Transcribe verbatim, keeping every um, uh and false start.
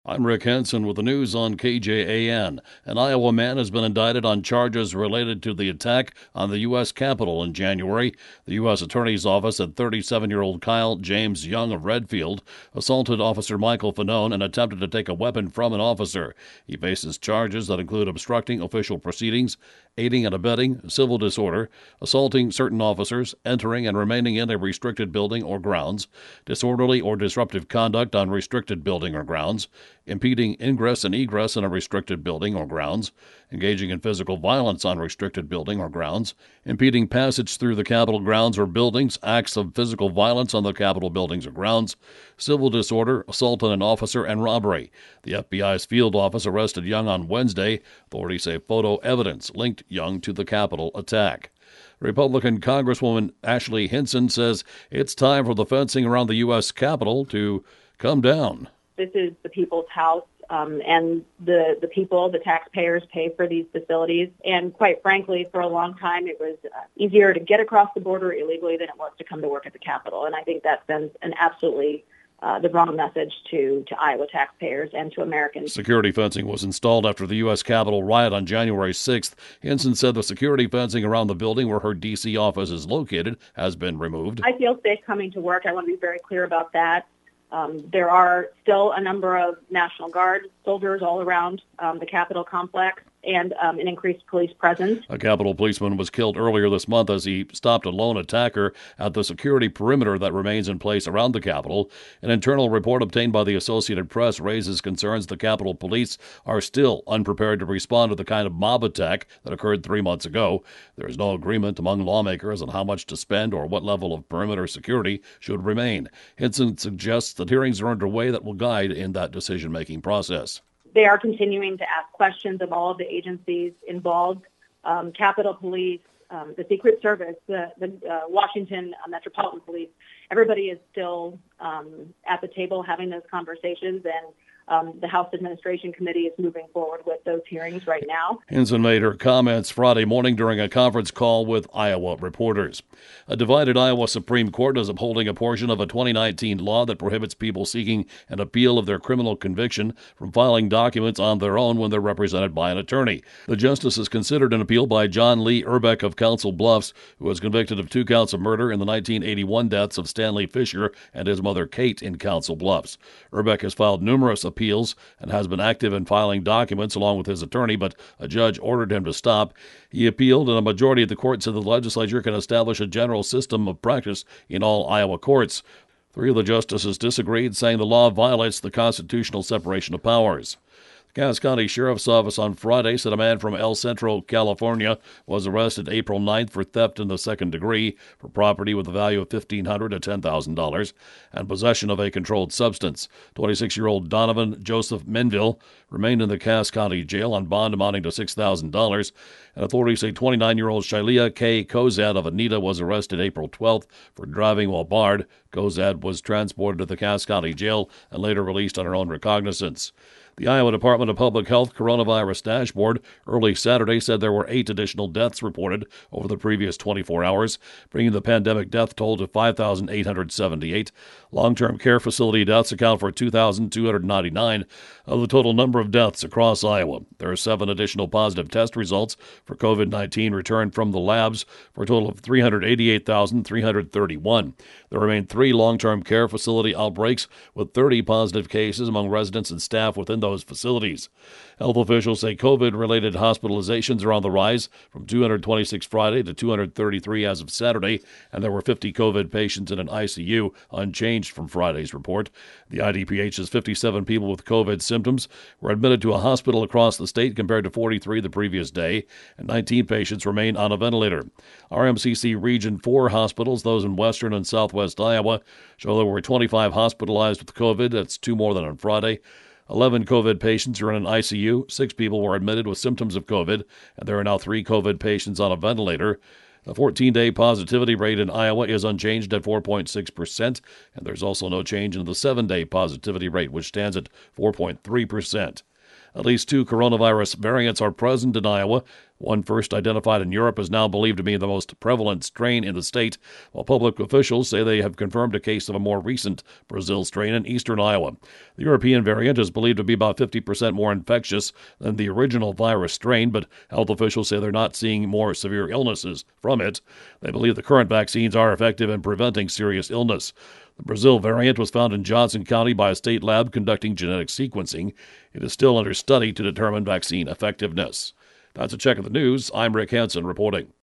I'm Rick Henson with the news on K J A N. An Iowa man has been indicted on charges related to the attack on the U S Capitol in January. The U S Attorney's Office said thirty-seven-year-old Kyle James Young of Redfield assaulted Officer Michael Fanone and attempted to take a weapon from an officer. He faces charges that include obstructing official proceedings, aiding and abetting, civil disorder, assaulting certain officers, entering and remaining in a restricted building or grounds, disorderly or disruptive conduct on restricted building or grounds, impeding ingress and egress in a restricted building or grounds, engaging in physical violence on restricted building or grounds, impeding passage through the Capitol grounds or buildings, acts of physical violence on the Capitol buildings or grounds, civil disorder, assault on an officer, and robbery. The F B I's field office arrested Young on Wednesday. Authorities say photo evidence linked Young to the Capitol attack. Republican Congresswoman Ashley Hinson says it's time for the fencing around the U S Capitol to come down. This is the people's house, um, and the, the people, the taxpayers, pay for these facilities. And quite frankly, for a long time, it was uh, easier to get across the border illegally than it was to come to work at the Capitol. And I think that sends an absolutely uh, the wrong message to, to Iowa taxpayers and to Americans. Security fencing was installed after the U S Capitol riot on January sixth. Hinson said the security fencing around the building where her D C office is located has been removed. I feel safe coming to work. I want to be very clear about that. Um, there are still a number of National Guard soldiers all around um, the Capitol complex and um, an increased police presence. A Capitol policeman was killed earlier this month as he stopped a lone attacker at the security perimeter that remains in place around the Capitol. An internal report obtained by the Associated Press raises concerns the Capitol Police are still unprepared to respond to the kind of mob attack that occurred three months ago. There is no agreement among lawmakers on how much to spend or what level of perimeter security should remain. Hinson suggests that hearings are underway that will guide in that decision-making process. They are continuing to ask questions of all of the agencies involved, um, Capitol Police, um, the Secret Service, the, the uh, Washington uh, Metropolitan Police. Everybody is still um, at the table having those conversations, and Um, the House Administration Committee is moving forward with those hearings right now. Hinson made her comments Friday morning during a conference call with Iowa reporters. A divided Iowa Supreme Court is upholding a portion of a twenty nineteen law that prohibits people seeking an appeal of their criminal conviction from filing documents on their own when they're represented by an attorney. The justices considered an appeal by John Lee Urbeck of Council Bluffs, who was convicted of two counts of murder in the nineteen eighty-one deaths of Stanley Fisher and his mother Kate in Council Bluffs. Urbeck has filed numerous appeals appeals and has been active in filing documents along with his attorney, but a judge ordered him to stop. He appealed, and a majority of the court said the legislature can establish a general system of practice in all Iowa courts. Three of the justices disagreed, saying the law violates the constitutional separation of powers. The Cass County Sheriff's Office on Friday said a man from El Centro, California, was arrested April ninth for theft in the second degree for property with a value of fifteen hundred dollars to ten thousand dollars and possession of a controlled substance. twenty-six-year-old Donovan Joseph Menville remained in the Cass County Jail on bond amounting to six thousand dollars, and authorities say twenty-nine-year-old Shailia K. Kozad of Anita was arrested April twelfth for driving while barred. Kozad was transported to the Cass County Jail and later released on her own recognizance. The Iowa Department of Public Health Coronavirus Dashboard early Saturday said there were eight additional deaths reported over the previous twenty-four hours, bringing the pandemic death toll to five thousand eight hundred seventy-eight. Long-term care facility deaths account for two thousand two hundred ninety-nine of the total number of deaths across Iowa. There are seven additional positive test results for COVID nineteen returned from the labs for a total of three hundred eighty-eight thousand three hundred thirty-one. There remain three long-term care facility outbreaks with thirty positive cases among residents and staff within those facilities. Health officials say COVID-related hospitalizations are on the rise from two hundred twenty-six Friday to two hundred thirty-three as of Saturday, and there were fifty COVID patients in an I C U, unchanged from Friday's report. The I D P H's fifty-seven people with COVID symptoms were admitted to a hospital across the state compared to forty-three the previous day, and nineteen patients remain on a ventilator. R M C C Region four hospitals, those in western and southwest Iowa, show there were twenty-five hospitalized with COVID. That's two more than on Friday. eleven COVID patients are in an I C U. Six people were admitted with symptoms of COVID, and there are now three COVID patients on a ventilator. The fourteen-day positivity rate in Iowa is unchanged at four point six percent, and there's also no change in the seven-day positivity rate, which stands at four point three percent. At least two coronavirus variants are present in Iowa. One first identified in Europe is now believed to be the most prevalent strain in the state, while public officials say they have confirmed a case of a more recent Brazil strain in eastern Iowa. The European variant is believed to be about fifty percent more infectious than the original virus strain, but health officials say they're not seeing more severe illnesses from it. They believe the current vaccines are effective in preventing serious illness. The Brazil variant was found in Johnson County by a state lab conducting genetic sequencing. It is still under study to determine vaccine effectiveness. That's a check of the news. I'm Rick Hansen reporting.